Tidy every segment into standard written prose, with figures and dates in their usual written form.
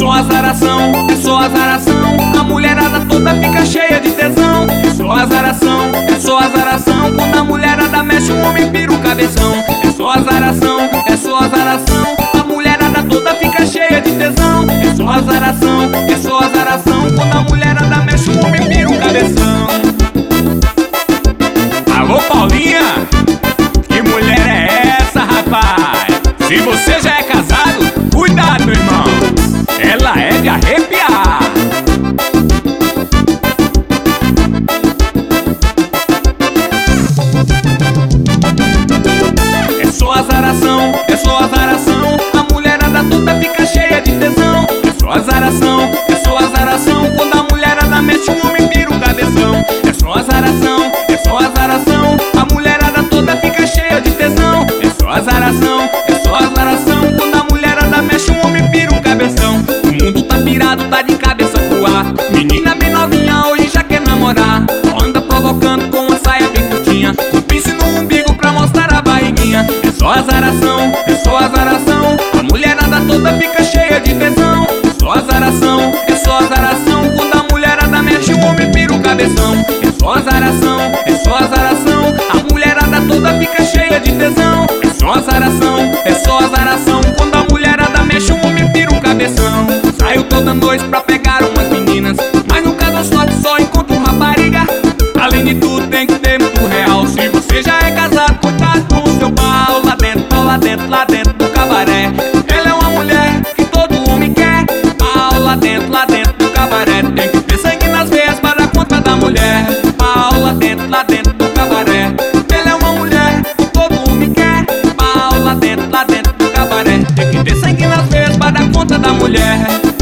só azaração, é só azaração. A mulherada toda fica cheia de tesão. É só azaração, é só azaração. Quando a mulherada mexe, o homem pira o cabeção. É só azaração, é só azaração. A mulherada toda fica cheia de tesão. É só azaração, é só azaração. Quando a mulherada mexe, o homem pira o cabeção. Alô, Paulinha, que mulher é essa, rapaz? Se você já é casado, cuidado, meu irmão, ela é de arrepiar. É só azaração, é só azaração. A mulherada toda fica cheia de tesão. É só azaração, é só azaração. Quando a mulherada mexe, o homem pira o cabeção. É só azaração, é só azaração. A mulherada toda fica cheia de tesão. É só azaração, é só azaração. Quando a mulherada mexe, o homem pira o cabeção. O mundo tá pirado, tá de cabeça pro ar. Menina bem novinha hoje já quer namorar. Anda provocando com uma saia bem curtinha, com pince no umbigo pra mostrar a barriguinha. É só azaração, é só azaração. A mulherada toda fica cheia de tesão. É só azaração, é só azaração. Quando a mulherada mexe, o homem pira o cabeção. É só azaração, é só azaração. A mulherada toda fica cheia de tesão. É só azaração, é só azaração. Quando a mulherada mexe, o homem pira o cabeção. Saio toda noite pra pegar umas meninas, mas no caso sorte só encontro rapariga. Além de tudo tem que ter muito real. Se você já é casado, cuidado com o seu pau. Lá dentro, lá dentro, lá dentro do cabaré. Ela é uma mulher que todo homem quer. Pau lá dentro do cabaré. Tem que ter sangue nas veias para dar conta da mulher. Pau lá dentro do cabaré. Ela é uma mulher que todo homem quer. Pau lá dentro do cabaré. Tem que ter sangue nas veias para dar conta da mulher.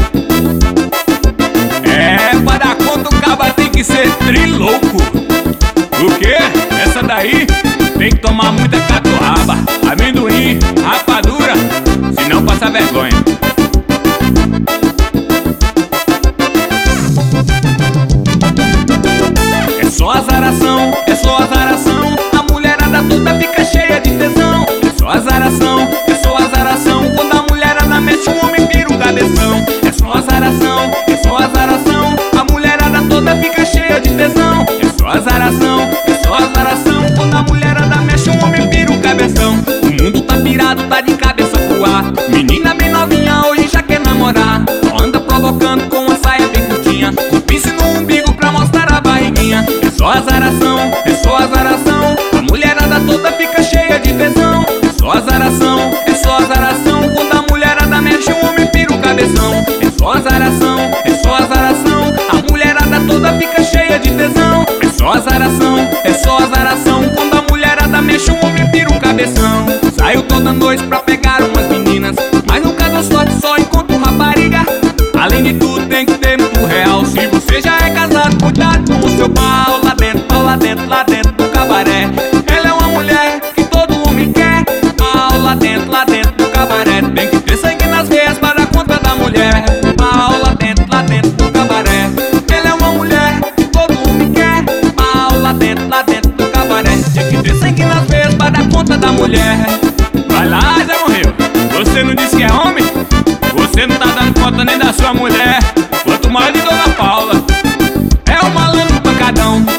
É, para dar conta o caba tem que ser trilouco. O quê? Essa daí tem que tomar muita catuaba, amendoim, rapadura, senão passa vergonha. É só azaração, é só azaração. A mulherada toda fica cheia de tesão. É só azaração, é só azaração. Quando a mulherada mexe, o homem pira o cabeção. É só azaração, é só azaração. A mulherada toda fica cheia de tesão. É só azaração, é só azaração. Quando a mulherada mexe, o homem pira o cabeção. O mundo tá pirado, tá de cabeça pro ar. Menina bem novinha hoje já quer namorar. Anda provocando com uma saia bem curtinha, com pince no umbigo pra mostrar a barriguinha. É só azaração, é só azaração. A mulherada toda fica cheia de tesão. É só azaração, é só azaração. Quando a mulherada mexe, o homem pira o cabeção. É só azaração, é só azaração. A mulherada toda fica cheia de tesão. É só azaração, é só azaração. Quando a mulherada mexe, o homem pira o cabeção. Saio toda noite pra pegar umas meninas, mas no caso sorte só encontro rapariga. Além de tudo tem que ter muito real. Se você já é casado, cuidado com o seu pau. Lá dentro, lá dentro do cabaré. Ela é uma mulher que todo homem quer. Pau lá dentro do cabaré. Tem que ter sangue nas veias para dar conta da mulher. Pau lá dentro do cabaré. Ela é uma mulher que todo homem quer. Pau lá dentro do cabaré. Tem que ter sangue nas veias para dar conta da mulher. Vai lá, Zé Morreu, você não disse que é homem? Você não tá dando conta nem da sua mulher, quanto mais de Dona Paula. É um malandro pancadão.